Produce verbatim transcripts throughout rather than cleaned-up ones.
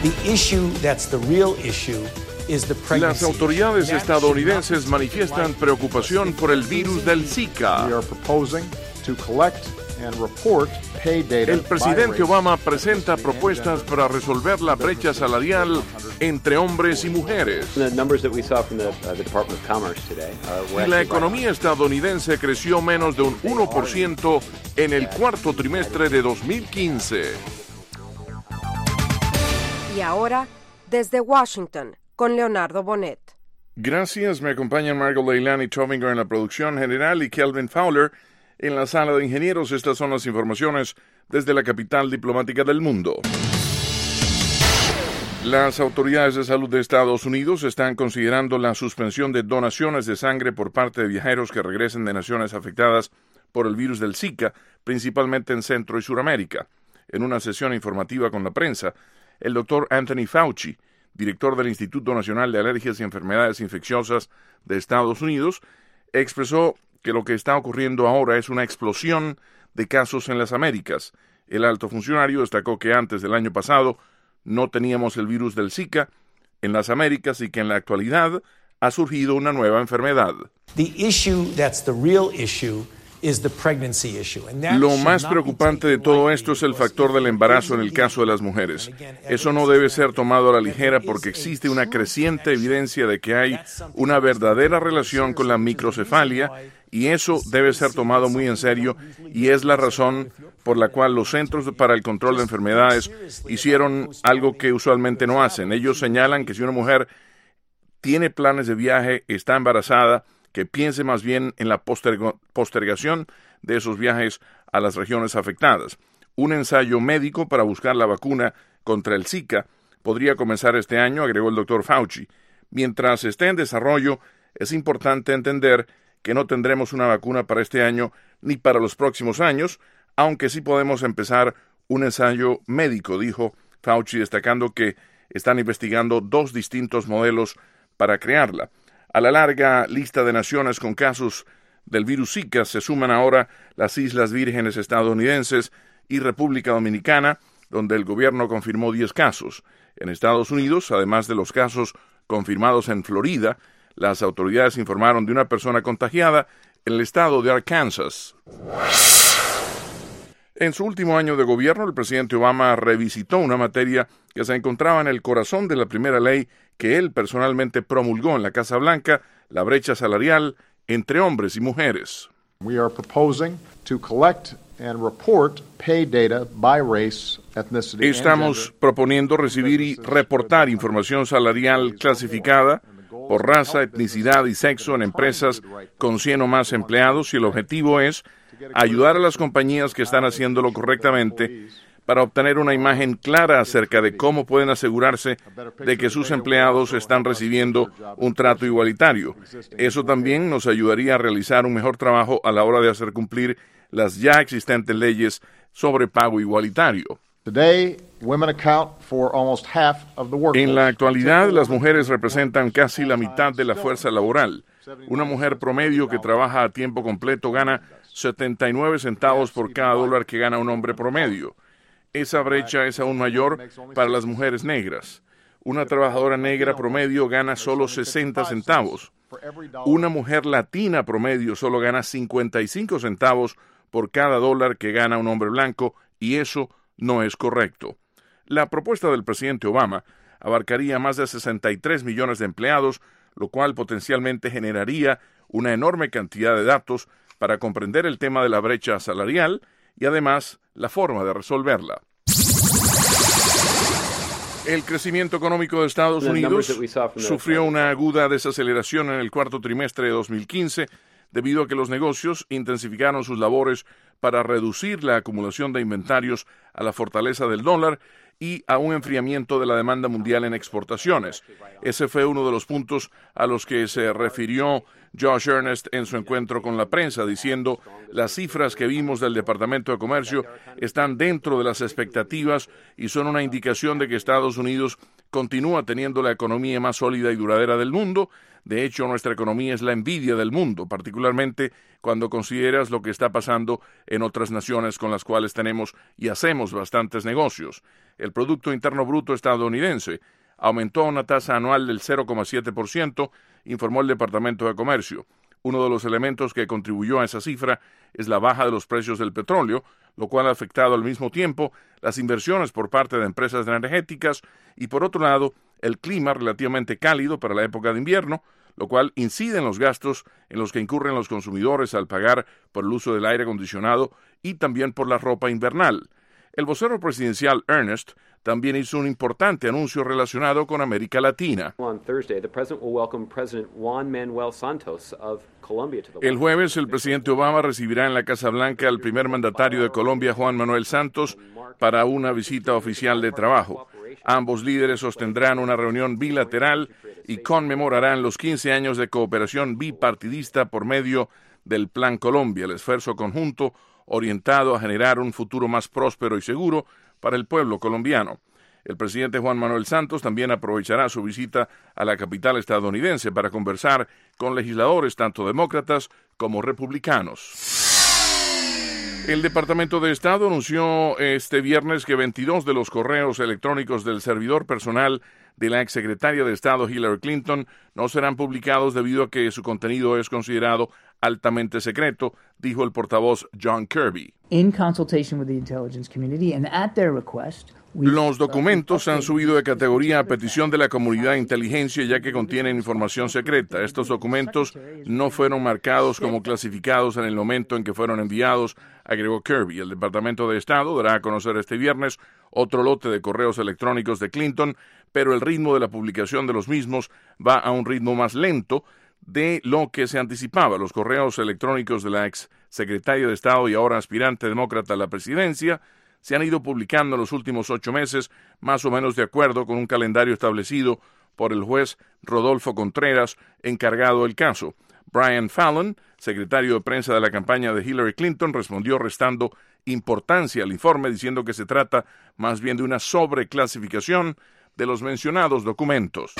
The issue that's the real issue is the pregnancy. Las autoridades estadounidenses manifiestan preocupación por el virus del Zika. We are proposing to collect and report pay data. El presidente Obama presenta propuestas para resolver la brecha salarial entre hombres y mujeres. Y la economía estadounidense creció menos de un uno por ciento en el cuarto trimestre de dos mil quince. Y ahora, desde Washington, con Leonardo Bonet. Gracias, me acompañan Margot Leilani Tovinger en la producción general y Kelvin Fowler en la sala de ingenieros. Estas son las informaciones desde la capital diplomática del mundo. Las autoridades de salud de Estados Unidos están considerando la suspensión de donaciones de sangre por parte de viajeros que regresen de naciones afectadas por el virus del Zika, principalmente en Centro y Suramérica. En una sesión informativa con la prensa, el doctor Anthony Fauci, director del Instituto Nacional de Alergias y Enfermedades Infecciosas de Estados Unidos, expresó que lo que está ocurriendo ahora es una explosión de casos en las Américas. El alto funcionario destacó que antes del año pasado no teníamos el virus del Zika en las Américas y que en la actualidad ha surgido una nueva enfermedad. The issue that's the real issue is the pregnancy issue. And that Lo más preocupante de todo esto es el factor del embarazo en el caso de las mujeres. Eso no debe ser tomado a la ligera porque existe una creciente evidencia de que hay una verdadera relación con la microcefalia y eso debe ser tomado muy en serio y es la razón por la cual los Centros para el Control de Enfermedades hicieron algo que usualmente no hacen. Ellos señalan que si una mujer tiene planes de viaje, está embarazada, que piense más bien en la posterg- postergación de esos viajes a las regiones afectadas. Un ensayo médico para buscar la vacuna contra el Zika podría comenzar este año, agregó el doctor Fauci. Mientras esté en desarrollo, es importante entender que no tendremos una vacuna para este año ni para los próximos años, aunque sí podemos empezar un ensayo médico, dijo Fauci, destacando que están investigando dos distintos modelos para crearla. A la larga lista de naciones con casos del virus Zika se suman ahora las Islas Vírgenes estadounidenses y República Dominicana, donde el gobierno confirmó diez casos. En Estados Unidos, además de los casos confirmados en Florida, las autoridades informaron de una persona contagiada en el estado de Arkansas. En su último año de gobierno, el presidente Obama revisitó una materia que se encontraba en el corazón de la primera ley que él personalmente promulgó en la Casa Blanca, la brecha salarial entre hombres y mujeres. We are proposing to collect and report pay data by race, ethnicity, Estamos and gender. proponiendo recibir y reportar información salarial clasificada por raza, etnicidad y sexo en empresas con cien o más empleados y el objetivo es ayudar a las compañías que están haciéndolo correctamente para obtener una imagen clara acerca de cómo pueden asegurarse de que sus empleados están recibiendo un trato igualitario. Eso también nos ayudaría a realizar un mejor trabajo a la hora de hacer cumplir las ya existentes leyes sobre pago igualitario. Today, women account for almost half of the workforce. En la actualidad, las mujeres representan casi la mitad de la fuerza laboral. Una mujer promedio que trabaja a tiempo completo gana setenta y nueve centavos por cada dólar que gana un hombre promedio. Esa brecha es aún mayor para las mujeres negras. Una trabajadora negra promedio gana solo sesenta centavos. Una mujer latina promedio solo gana cincuenta y cinco centavos por cada dólar que gana un hombre blanco, y eso no es correcto. La propuesta del presidente Obama abarcaría más de sesenta y tres millones de empleados, lo cual potencialmente generaría una enorme cantidad de datos para comprender el tema de la brecha salarial y además la forma de resolverla. El crecimiento económico de Estados Unidos sufrió una aguda desaceleración en el cuarto trimestre de dos mil quince debido a que los negocios intensificaron sus labores para reducir la acumulación de inventarios a la fortaleza del dólar y a un enfriamiento de la demanda mundial en exportaciones. Ese fue uno de los puntos a los que se refirió Josh Earnest en su encuentro con la prensa, diciendo: las cifras que vimos del Departamento de Comercio están dentro de las expectativas y son una indicación de que Estados Unidos continúa teniendo la economía más sólida y duradera del mundo. De hecho, nuestra economía es la envidia del mundo, particularmente cuando consideras lo que está pasando en otras naciones con las cuales tenemos y hacemos bastantes negocios. el Producto Interno Bruto estadounidense aumentó a una tasa anual del cero coma siete por ciento, informó el Departamento de Comercio. Uno de los elementos que contribuyó a esa cifra es la baja de los precios del petróleo, lo cual ha afectado al mismo tiempo las inversiones por parte de empresas energéticas y, por otro lado, el clima relativamente cálido para la época de invierno, lo cual incide en los gastos en los que incurren los consumidores al pagar por el uso del aire acondicionado y también por la ropa invernal. El vocero presidencial Ernest también hizo un importante anuncio relacionado con América Latina. El jueves, el presidente Obama recibirá en la Casa Blanca al primer mandatario de Colombia, Juan Manuel Santos, para una visita oficial de trabajo. Ambos líderes sostendrán una reunión bilateral y conmemorarán los quince años de cooperación bipartidista por medio del Plan Colombia, el esfuerzo conjunto orientado a generar un futuro más próspero y seguro para el pueblo colombiano. El presidente Juan Manuel Santos también aprovechará su visita a la capital estadounidense para conversar con legisladores tanto demócratas como republicanos. El Departamento de Estado anunció este viernes que veintidós de los correos electrónicos del servidor personal de la exsecretaria de Estado Hillary Clinton no serán publicados debido a que su contenido es considerado altamente secreto, dijo el portavoz John Kirby. In consultation with the intelligence community and at their request, Los documentos han subido de categoría a petición de la comunidad de inteligencia ya que contienen información secreta. Estos documentos no fueron marcados como clasificados en el momento en que fueron enviados, agregó Kirby. El Departamento de Estado dará a conocer este viernes otro lote de correos electrónicos de Clinton, pero el ritmo de la publicación de los mismos va a un ritmo más lento de lo que se anticipaba. Los correos electrónicos de la ex secretaria de Estado y ahora aspirante demócrata a la presidencia se han ido publicando en los últimos ocho meses, más o menos de acuerdo con un calendario establecido por el juez Rodolfo Contreras, encargado del caso. Brian Fallon, secretario de prensa de la campaña de Hillary Clinton, respondió restando importancia al informe, diciendo que se trata más bien de una sobreclasificación de los mencionados documentos.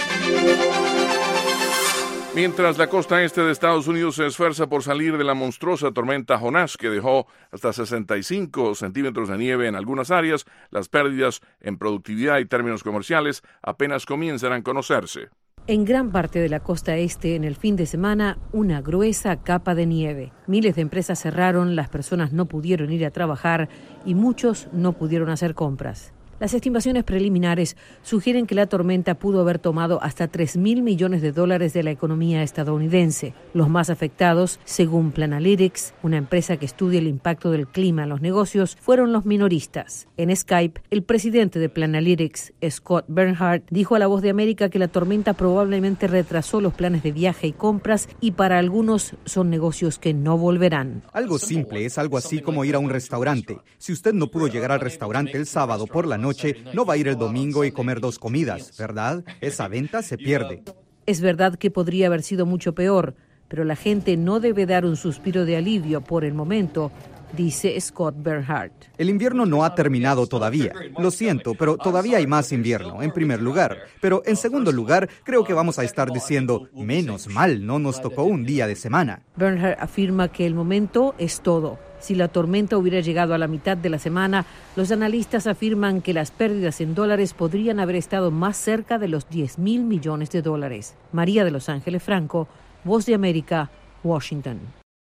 Mientras la costa este de Estados Unidos se esfuerza por salir de la monstruosa tormenta Jonás, que dejó hasta sesenta y cinco centímetros de nieve en algunas áreas, las pérdidas en productividad y términos comerciales apenas comienzan a conocerse. En gran parte de la costa este, en el fin de semana, una gruesa capa de nieve. Miles de empresas cerraron, las personas no pudieron ir a trabajar y muchos no pudieron hacer compras. Las estimaciones preliminares sugieren que la tormenta pudo haber tomado hasta tres mil millones de dólares de la economía estadounidense. Los más afectados, según Planalytics, una empresa que estudia el impacto del clima en los negocios, fueron los minoristas. En Skype, el presidente de Planalytics, Scott Bernhardt, dijo a La Voz de América que la tormenta probablemente retrasó los planes de viaje y compras y para algunos son negocios que no volverán. Algo simple, es algo así como ir a un restaurante. Si usted no pudo llegar al restaurante el sábado por la noche, no va a ir el domingo y comer dos comidas, ¿verdad? Esa venta se pierde. Es verdad que podría haber sido mucho peor, pero la gente no debe dar un suspiro de alivio por el momento, dice Scott Bernhardt. El invierno no ha terminado todavía. Lo siento, pero todavía hay más invierno, en primer lugar. Pero en segundo lugar, creo que vamos a estar diciendo, menos mal, no nos tocó un día de semana. Bernhardt afirma que el momento es todo. Si la tormenta hubiera llegado a la mitad de la semana, los analistas afirman que las pérdidas en dólares podrían haber estado más cerca de los diez mil millones de dólares. María de Los Ángeles Franco, Voz de América, Washington.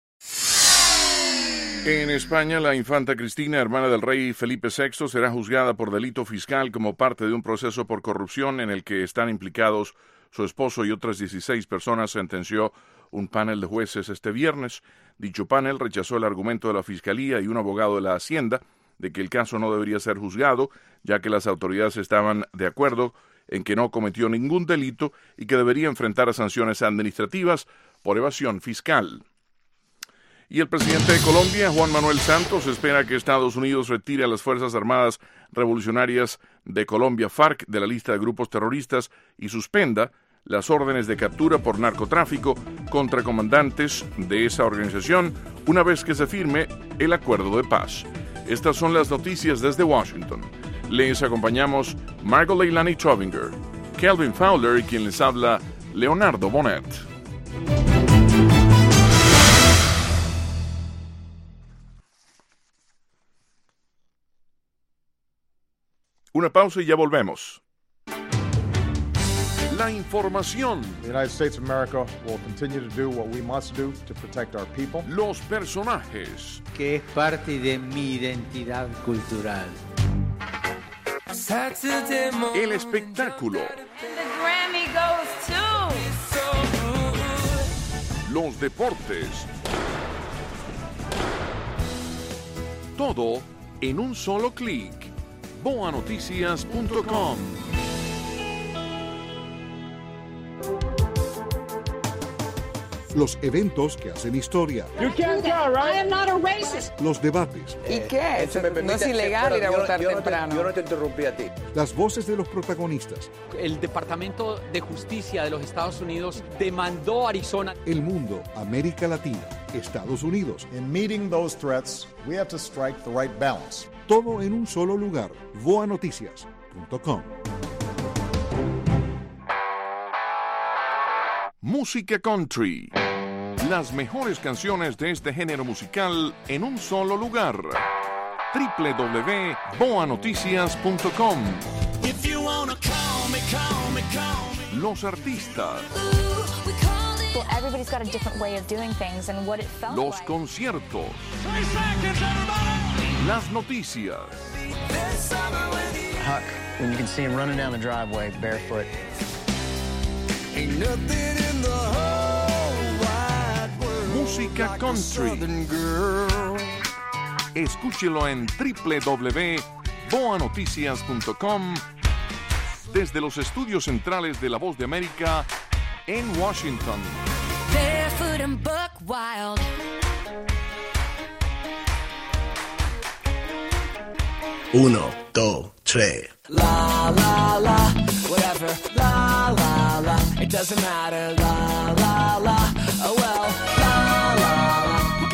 En España, la infanta Cristina, hermana del rey Felipe sexto, será juzgada por delito fiscal como parte de un proceso por corrupción en el que están implicados su esposo y otras dieciséis personas, sentenció un panel de jueces este viernes. Dicho panel rechazó el argumento de la Fiscalía y un abogado de la Hacienda de que el caso no debería ser juzgado, ya que las autoridades estaban de acuerdo en que no cometió ningún delito y que debería enfrentar a sanciones administrativas por evasión fiscal. Y el presidente de Colombia, Juan Manuel Santos, espera que Estados Unidos retire a las Fuerzas Armadas Revolucionarias de Colombia, FARC, de la lista de grupos terroristas y suspenda las órdenes de captura por narcotráfico contra comandantes de esa organización una vez que se firme el acuerdo de paz. Estas son las noticias desde Washington. Les acompañamos Margot Leilani Trovinger, Kelvin Fowler y quien les habla, Leonardo Bonet. Una pausa y ya volvemos. La información. The United States of America will continue to do what we must do to protect our people. Los personajes. Que es parte de mi identidad cultural. El espectáculo. The Grammy goes to. Los deportes. Todo en un solo clic. boa noticias punto com. Los eventos que hacen historia. You can't go, right? I am not a racist. Los debates. ¿Y qué? Eh, permite, no es ilegal ir a votar yo no temprano. Te, yo no te interrumpí a ti. Las voces de los protagonistas. El Departamento de Justicia de los Estados Unidos demandó a Arizona. El mundo, América Latina, Estados Unidos. In meeting those threats, we have to strike the right balance. Todo en un solo lugar. boa noticias punto com. Música country. Las mejores canciones de este género musical en un solo lugar. doble u doble u doble u punto boa noticias punto com. Los artistas. Well, everybody's got a different way of doing things and what it felt Los like. conciertos. Las noticias. Huck, when you can see him running down the driveway barefoot. Ain't nothing in the whole wide world. Música like country. Escúchelo en doble u doble u doble u punto boa noticias punto com desde los estudios centrales de La Voz de América en Washington. Barefoot and buck wild. Uno, dos, tres. La, la, la, whatever. La, la, la, it doesn't matter. La, la, la, oh well. La, la, la, we're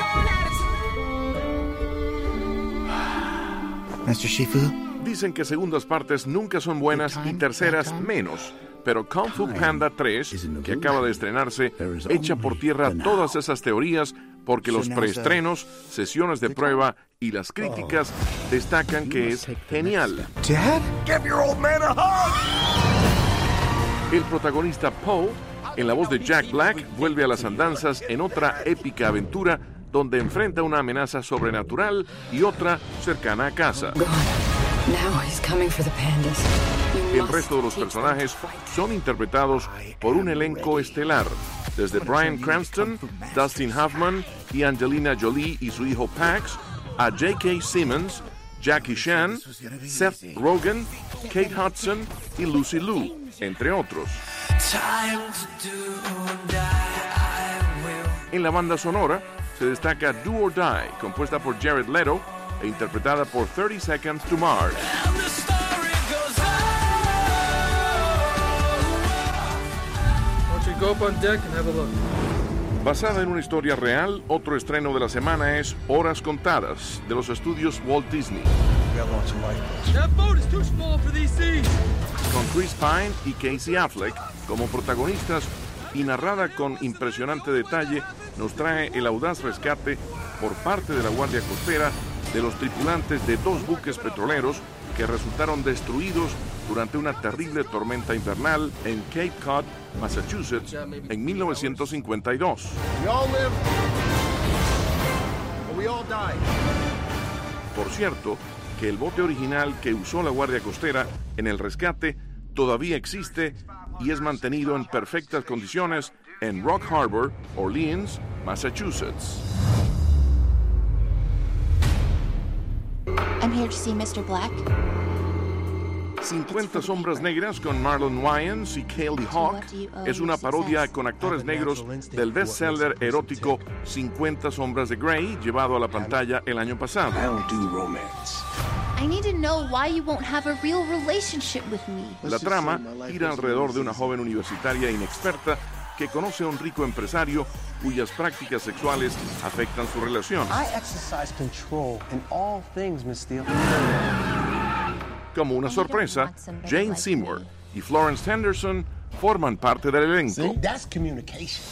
going at it. Master Shifu. Dicen que segundas partes nunca son buenas y terceras menos. Pero Kung Fu Panda tres, que acaba de estrenarse, echa por tierra todas esas teorías porque los preestrenos, sesiones de prueba y las críticas destacan que es genial. Dad, give your old man a hug. El protagonista Poe, en la voz de Jack Black, vuelve a las andanzas en otra épica aventura donde enfrenta una amenaza sobrenatural y otra cercana a casa. Now he's coming for the pandas. El resto de los personajes son interpretados por un elenco estelar, desde Bryan Cranston, Dustin Hoffman y Angelina Jolie y su hijo Pax, a J K. Simmons, Jackie Chan, Seth Rogen, Kate Hudson y Lucy Liu, entre otros. En la banda sonora se destaca Do or Die, compuesta por Jared Leto e interpretada por thirty seconds to Mars. Go up on deck and have a look. Basada en una historia real, otro estreno de la semana es Horas Contadas, de los estudios Walt Disney. That boat is too small for these seas. Con Chris Pine y Casey Affleck como protagonistas y narrada con impresionante detalle, nos trae el audaz rescate por parte de la Guardia Costera de los tripulantes de dos buques petroleros que resultaron destruidos durante una terrible tormenta invernal en Cape Cod, Massachusetts, en mil novecientos cincuenta y dos. Por cierto, que el bote original que usó la Guardia Costera en el rescate todavía existe y es mantenido en perfectas condiciones en Rock Harbor, Orleans, Massachusetts. I'm here to see mister Black. cincuenta sombras negras con Marlon Wayans y Kaylee Hawk es una parodia con actores negros del bestseller erótico cincuenta sombras de Grey, llevado a la pantalla el año pasado. I need to know why you won't have a real relationship with me. La trama gira alrededor de una joven universitaria inexperta que conoce a un rico empresario cuyas prácticas sexuales afectan su relación. I exercise control in all things, Miss Steele. Como una sorpresa, Jane Seymour y Florence Henderson forman parte del elenco. See, that's communication.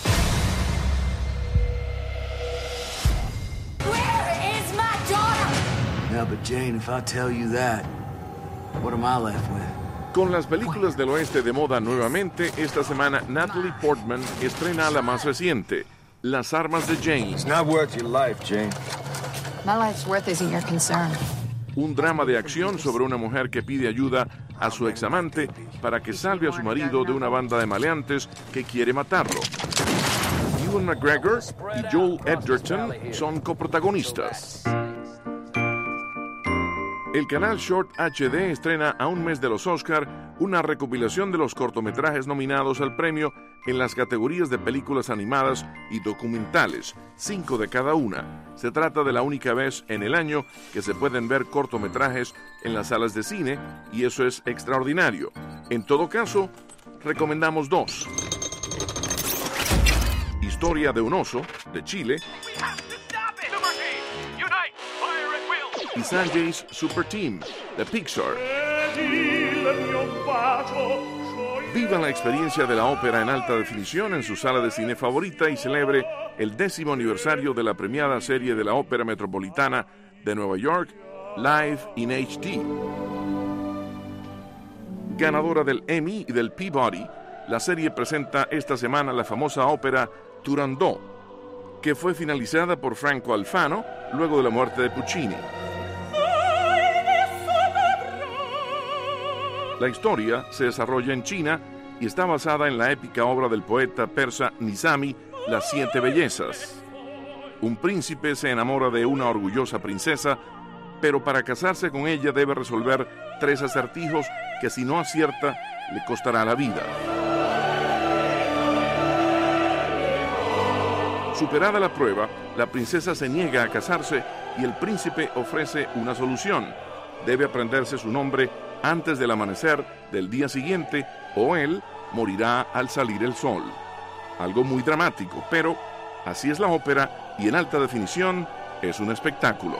Where is my daughter? Yeah, but Jane, if I tell you that, What am I left with? Con las películas del oeste de moda nuevamente, esta semana Natalie Portman estrena la más reciente, Las armas de Jane. It's not worth your life, Jane. My life's worth isn't your concern. Un drama de acción sobre una mujer que pide ayuda a su examante para que salve a su marido de una banda de maleantes que quiere matarlo. Ewan McGregor y Joel Edgerton son coprotagonistas. El canal Short H D estrena a un mes de los Oscar una recopilación de los cortometrajes nominados al premio en las categorías de películas animadas y documentales, cinco de cada una. Se trata de la única vez en el año que se pueden ver cortometrajes en las salas de cine y eso es extraordinario. En todo caso, recomendamos dos. Historia de un oso, de Chile, y Sanjay's Super Team, de Pixar. Viva la experiencia de la ópera en alta definición en su sala de cine favorita y celebre el décimo aniversario de la premiada serie de la Ópera Metropolitana de Nueva York, Live in H D. Ganadora del Emmy y del Peabody, la serie presenta esta semana la famosa ópera Turandot, que fue finalizada por Franco Alfano luego de la muerte de Puccini. La historia se desarrolla en China y está basada en la épica obra del poeta persa Nizami, Las Siete Bellezas. Un príncipe se enamora de una orgullosa princesa, pero para casarse con ella debe resolver tres acertijos que si no acierta le costará la vida. Superada la prueba, la princesa se niega a casarse y el príncipe ofrece una solución. Debe aprenderse su nombre antes del amanecer del día siguiente o él morirá al salir el sol. Algo muy dramático, pero así es la ópera y en alta definición es un espectáculo.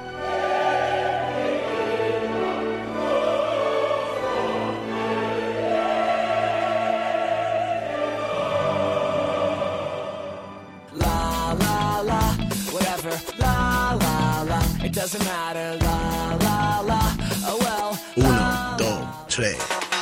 La la la, whatever. La la la, it doesn't matter. La la la, oh well. Uno, dos, tres.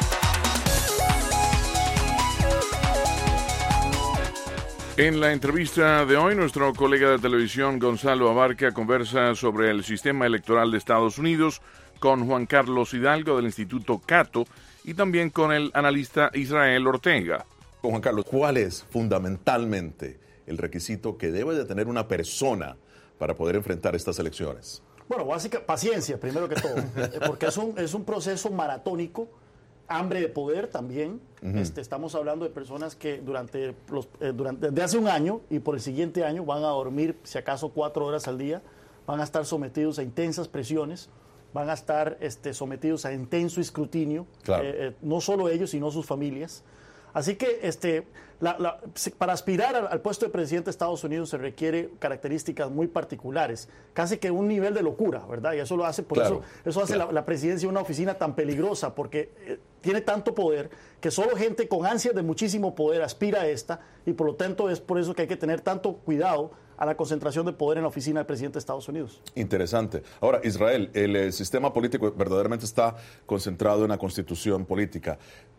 En la entrevista de hoy, nuestro colega de televisión Gonzalo Abarca conversa sobre el sistema electoral de Estados Unidos con Juan Carlos Hidalgo del Instituto Cato y también con el analista Israel Ortega. Juan Carlos, ¿cuál es fundamentalmente el requisito que debe de tener una persona para poder enfrentar estas elecciones? Bueno, básica paciencia, primero que todo, porque es un, es un proceso maratónico, hambre de poder también. Uh-huh. este, estamos hablando de personas que durante, los, eh, durante desde hace un año y por el siguiente año van a dormir, si acaso, cuatro horas al día, van a estar sometidos a intensas presiones, van a estar este, sometidos a intenso escrutinio, claro. eh, eh, no solo ellos, sino sus familias. Así que este, la, la, para aspirar al, al puesto de presidente de Estados Unidos se requiere características muy particulares, casi que un nivel de locura, ¿verdad? Y eso lo hace, por claro, eso, eso hace claro. la, la presidencia una oficina tan peligrosa, porque eh, tiene tanto poder que solo gente con ansias de muchísimo poder aspira a esta, y por lo tanto es por eso que hay que tener tanto cuidado a la concentración de poder en la oficina del presidente de Estados Unidos. Interesante. Ahora, Israel, el, el sistema político verdaderamente está concentrado en la constitución política.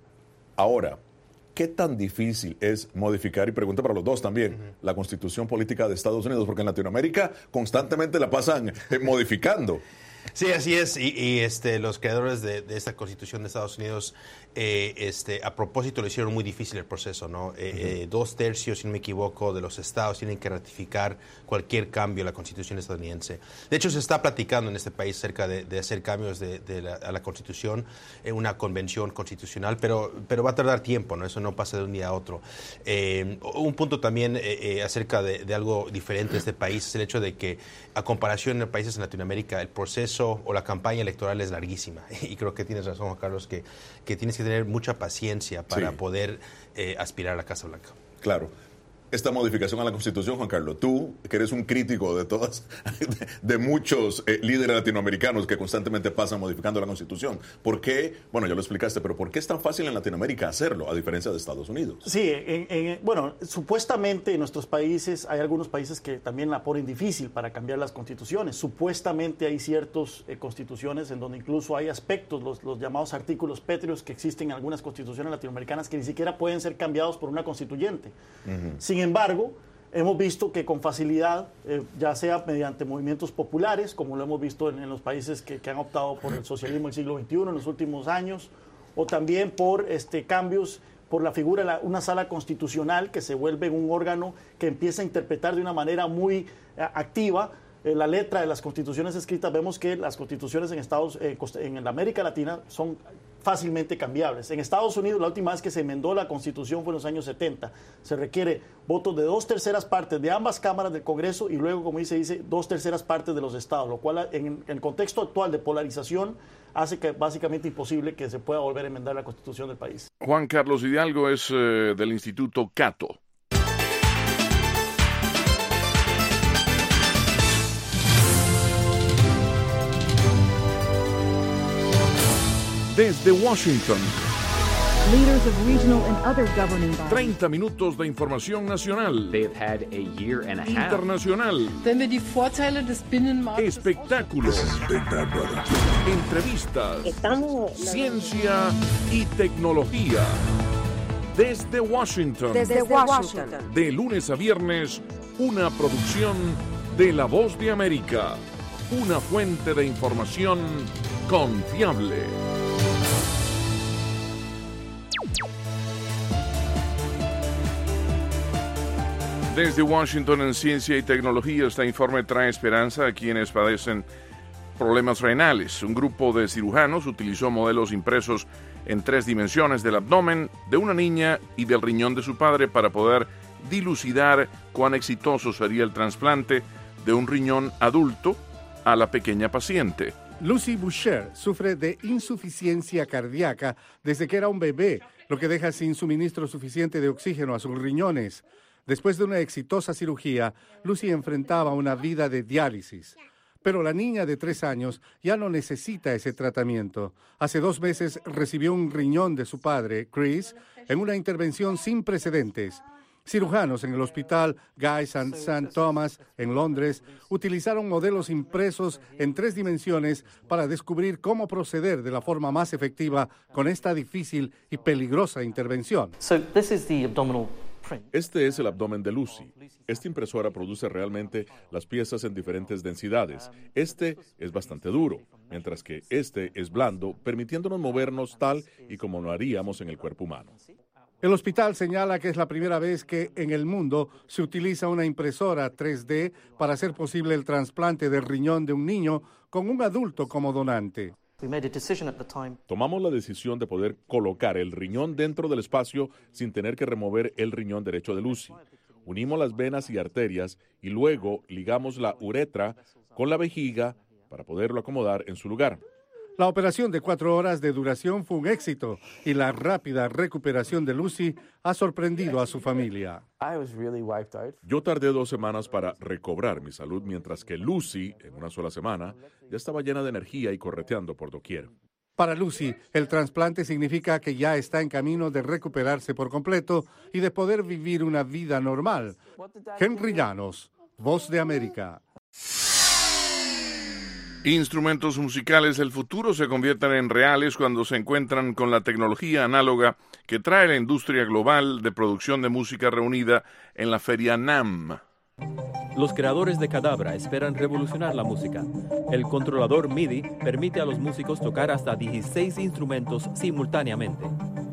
Ahora, ¿qué tan difícil es modificar, y pregunta para los dos también, uh-huh. la constitución política de Estados Unidos? Porque en Latinoamérica constantemente la pasan eh, modificando. Sí, así es. Y, y este, los creadores de, de esta constitución de Estados Unidos, eh, este, a propósito, lo hicieron muy difícil el proceso, ¿no? Eh, uh-huh. eh, dos tercios, si no me equivoco, de los estados tienen que ratificar cualquier cambio a la constitución estadounidense. De hecho, se está platicando en este país acerca de, de hacer cambios de, de la, a la constitución en una convención constitucional, pero, pero va a tardar tiempo, ¿no? Eso no pasa de un día a otro. Eh, un punto también eh, eh, acerca de, de algo diferente de este país es el hecho de que, a comparación de países en Latinoamérica, el proceso o la campaña electoral es larguísima. Y creo que tienes razón, Juan Carlos, que, que tienes que tener mucha paciencia para sí. poder eh, aspirar a la Casa Blanca. Claro. esta modificación a la Constitución, Juan Carlos? Tú, que eres un crítico de todas, de, de muchos eh, líderes latinoamericanos que constantemente pasan modificando la Constitución. ¿Por qué? Bueno, ya lo explicaste, pero ¿por qué es tan fácil en Latinoamérica hacerlo, a diferencia de Estados Unidos? Sí, en, en, bueno, supuestamente en nuestros países hay algunos países que también la ponen difícil para cambiar las constituciones. Supuestamente hay ciertas eh, constituciones en donde incluso hay aspectos, los, los llamados artículos pétreos que existen en algunas constituciones latinoamericanas que ni siquiera pueden ser cambiados por una constituyente. Uh-huh. Sin embargo, hemos visto que con facilidad, eh, ya sea mediante movimientos populares, como lo hemos visto en, en los países que, que han optado por el socialismo del siglo veintiuno en los últimos años, o también por este, cambios, por la figura de la, una sala constitucional que se vuelve un órgano que empieza a interpretar de una manera muy eh, activa eh, la letra de las constituciones escritas. Vemos que las constituciones en, Estados, eh, en América Latina son fácilmente cambiables. En Estados Unidos, la última vez que se enmendó la Constitución fue en los años setenta. Se requiere votos de dos terceras partes de ambas cámaras del Congreso y luego, como dice, dice dos terceras partes de los estados, lo cual en, en el contexto actual de polarización hace que básicamente imposible que se pueda volver a enmendar la Constitución del país. Juan Carlos Hidalgo es eh, del Instituto Cato. Desde Washington, leaders of regional and other governing bodies. treinta minutos de información nacional, They've had a year and a half. internacional, Wenn wir die Vorteile des Binnenmarktes espectáculos, entrevistas, Estamos... ciencia y tecnología. Desde Washington, Desde Washington, de lunes a viernes, una producción de La Voz de América, una fuente de información confiable. Desde Washington en Ciencia y Tecnología, este informe trae esperanza a quienes padecen problemas renales. Un grupo de cirujanos utilizó modelos impresos en tres dimensiones del abdomen de una niña y del riñón de su padre para poder dilucidar cuán exitoso sería el trasplante de un riñón adulto a la pequeña paciente. Lucy Boucher sufre de insuficiencia cardíaca desde que era un bebé, lo que deja sin suministro suficiente de oxígeno a sus riñones. Después de una exitosa cirugía, Lucy enfrentaba una vida de diálisis. Pero la niña de tres años ya no necesita ese tratamiento. Hace dos meses recibió un riñón de su padre, Chris, en una intervención sin precedentes. Cirujanos en el hospital Guy's and Saint Thomas en Londres utilizaron modelos impresos en tres dimensiones para descubrir cómo proceder de la forma más efectiva con esta difícil y peligrosa intervención. So this is the abdominal print. Este es el abdomen de Lucy. Esta impresora produce realmente las piezas en diferentes densidades. Este es bastante duro, mientras que este es blando, permitiéndonos movernos tal y como lo haríamos en el cuerpo humano. El hospital señala que es la primera vez que en el mundo se utiliza una impresora tres D para hacer posible el trasplante del riñón de un niño con un adulto como donante. Tomamos la decisión de poder colocar el riñón dentro del espacio sin tener que remover el riñón derecho de Lucy. Unimos las venas y arterias y luego ligamos la uretra con la vejiga para poderlo acomodar en su lugar. La operación de cuatro horas de duración fue un éxito y la rápida recuperación de Lucy ha sorprendido a su familia. Yo tardé dos semanas para recobrar mi salud, mientras que Lucy, en una sola semana, ya estaba llena de energía y correteando por doquier. Para Lucy, el trasplante significa que ya está en camino de recuperarse por completo y de poder vivir una vida normal. Henry Llanos, Voz de América. Instrumentos musicales del futuro se convierten en reales cuando se encuentran con la tecnología análoga que trae la industria global de producción de música reunida en la feria NAMM. Los creadores de Kadabra esperan revolucionar la música. El controlador M I D I permite a los músicos tocar hasta dieciséis instrumentos simultáneamente.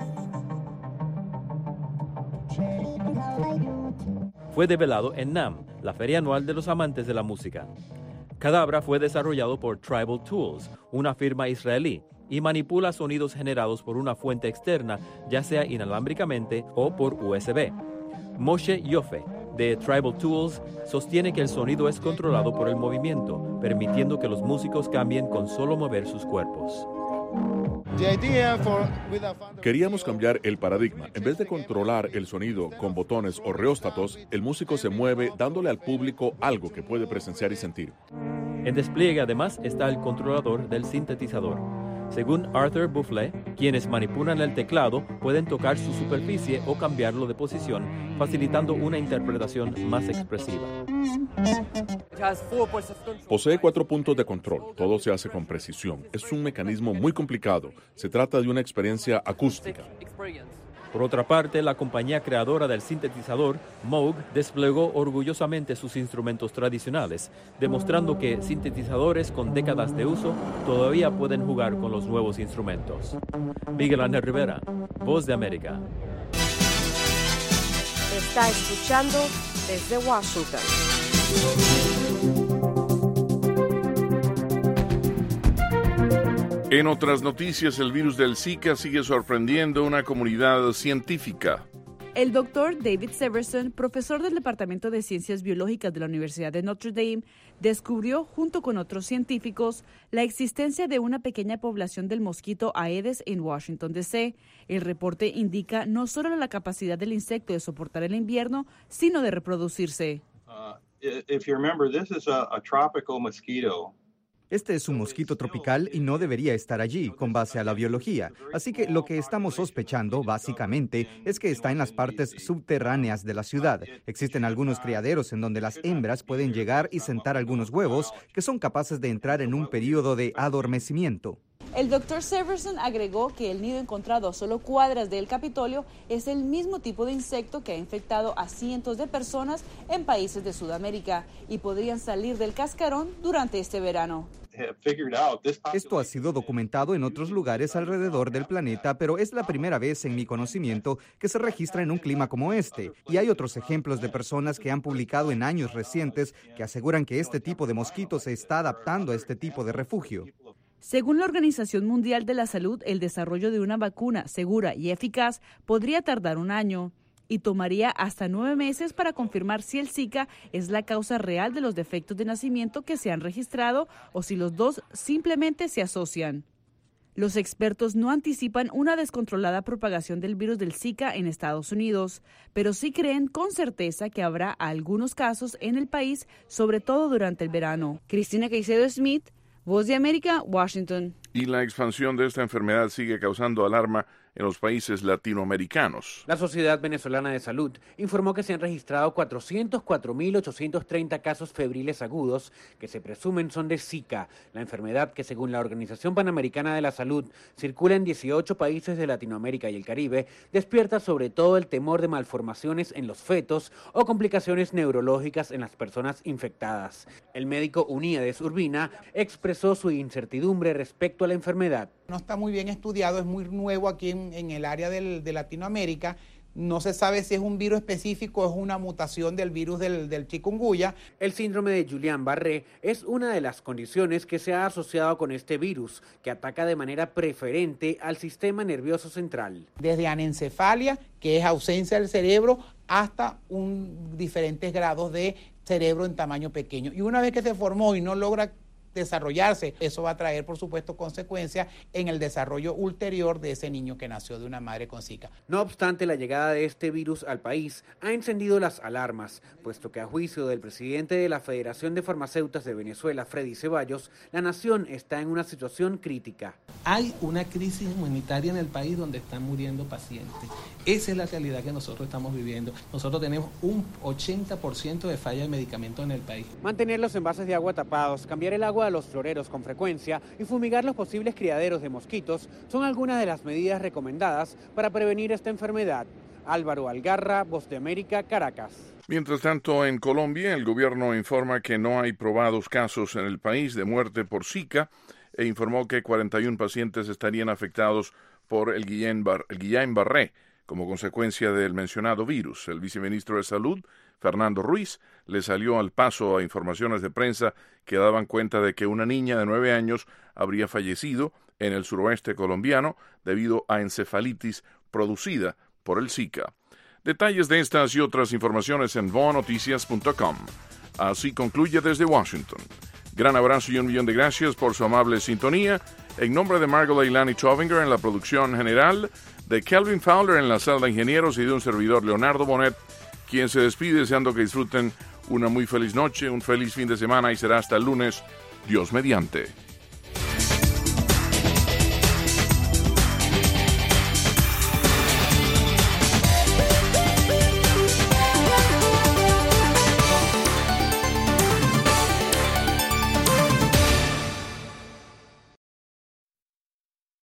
Fue develado en NAMM, la feria anual de los amantes de la música. Kadabra fue desarrollado por Tribal Tools, una firma israelí, y manipula sonidos generados por una fuente externa, ya sea inalámbricamente o por U S B. Moshe Yofe, de Tribal Tools, sostiene que el sonido es controlado por el movimiento, permitiendo que los músicos cambien con solo mover sus cuerpos. Queríamos cambiar el paradigma. En vez de controlar el sonido con botones o reóstatos, el músico se mueve dándole al público algo que puede presenciar y sentir. En despliegue además está el controlador del sintetizador. Según Arthur Bufflet, quienes manipulan el teclado pueden tocar su superficie o cambiarlo de posición, facilitando una interpretación más expresiva. Posee cuatro puntos de control. Todo se hace con precisión. Es un mecanismo muy complicado. Se trata de una experiencia acústica. Por otra parte, la compañía creadora del sintetizador, Moog, desplegó orgullosamente sus instrumentos tradicionales, demostrando que sintetizadores con décadas de uso todavía pueden jugar con los nuevos instrumentos. Miguel Ángel Rivera, Voz de América. Está escuchando desde Washington. En otras noticias, el virus del Zika sigue sorprendiendo a una comunidad científica. El doctor David Severson, profesor del Departamento de Ciencias Biológicas de la Universidad de Notre Dame, descubrió, junto con otros científicos, la existencia de una pequeña población del mosquito Aedes en Washington, D C El reporte indica no solo la capacidad del insecto de soportar el invierno, sino de reproducirse. Uh, if you remember, this is a, a tropical mosquito. Este es un mosquito tropical y no debería estar allí, con base a la biología. Así que lo que estamos sospechando, básicamente, es que está en las partes subterráneas de la ciudad. Existen algunos criaderos en donde las hembras pueden llegar y sentar algunos huevos que son capaces de entrar en un periodo de adormecimiento. El doctor Severson agregó que el nido encontrado a solo cuadras del Capitolio es el mismo tipo de insecto que ha infectado a cientos de personas en países de Sudamérica y podrían salir del cascarón durante este verano. Esto ha sido documentado en otros lugares alrededor del planeta, pero es la primera vez en mi conocimiento que se registra en un clima como este. Y hay otros ejemplos de personas que han publicado en años recientes que aseguran que este tipo de mosquito se está adaptando a este tipo de refugio. Según la Organización Mundial de la Salud, el desarrollo de una vacuna segura y eficaz podría tardar un año y tomaría hasta nueve meses para confirmar si el Zika es la causa real de los defectos de nacimiento que se han registrado o si los dos simplemente se asocian. Los expertos no anticipan una descontrolada propagación del virus del Zika en Estados Unidos, pero sí creen con certeza que habrá algunos casos en el país, sobre todo durante el verano. Cristina Caicedo Smith, Voz de América, Washington. Y la expansión de esta enfermedad sigue causando alarma en los países latinoamericanos. La Sociedad Venezolana de Salud informó que se han registrado cuatrocientos cuatro mil ochocientos treinta casos febriles agudos que se presumen son de Zika, la enfermedad que según la Organización Panamericana de la Salud circula en dieciocho países de Latinoamérica y el Caribe, despierta sobre todo el temor de malformaciones en los fetos o complicaciones neurológicas en las personas infectadas. El médico Uníades Urbina expresó su incertidumbre respecto a la enfermedad. No está muy bien estudiado, es muy nuevo aquí en, en el área del, de Latinoamérica. No se sabe si es un virus específico o es una mutación del virus del, del chikungunya. El síndrome de Guillain-Barré es una de las condiciones que se ha asociado con este virus, que ataca de manera preferente al sistema nervioso central. Desde anencefalia, que es ausencia del cerebro, hasta un, diferentes grados de cerebro en tamaño pequeño. Y una vez que se formó y no logra desarrollarse, eso va a traer, por supuesto, consecuencias en el desarrollo ulterior de ese niño que nació de una madre con Zika. No obstante, la llegada de este virus al país ha encendido las alarmas, puesto que a juicio del presidente de la Federación de Farmacéuticas de Venezuela, Freddy Ceballos, la nación está en una situación crítica. Hay una crisis humanitaria en el país donde están muriendo pacientes. Esa es la realidad que nosotros estamos viviendo. Nosotros tenemos un ochenta por ciento de falla de medicamentos en el país. Mantener los envases de agua tapados, cambiar el agua a los floreros con frecuencia y fumigar los posibles criaderos de mosquitos son algunas de las medidas recomendadas para prevenir esta enfermedad. Álvaro Algarra, Voz de América, Caracas. Mientras tanto, en Colombia, el gobierno informa que no hay probados casos en el país de muerte por Zika e informó que cuarenta y uno pacientes estarían afectados por el Guillain-Barré como consecuencia del mencionado virus. El viceministro de Salud, Fernando Ruiz, le salió al paso a informaciones de prensa que daban cuenta de que una niña de nueve años habría fallecido en el suroeste colombiano debido a encefalitis producida por el Zika. Detalles de estas y otras informaciones en voa noticias punto com. Así concluye desde Washington. Gran abrazo y un millón de gracias por su amable sintonía. En nombre de Margot Leilani Chovinger en la producción general, de Kelvin Fowler en la sala de ingenieros y de un servidor Leonardo Bonet, quien se despide deseando que disfruten una muy feliz noche, un feliz fin de semana y será hasta el lunes, Dios mediante.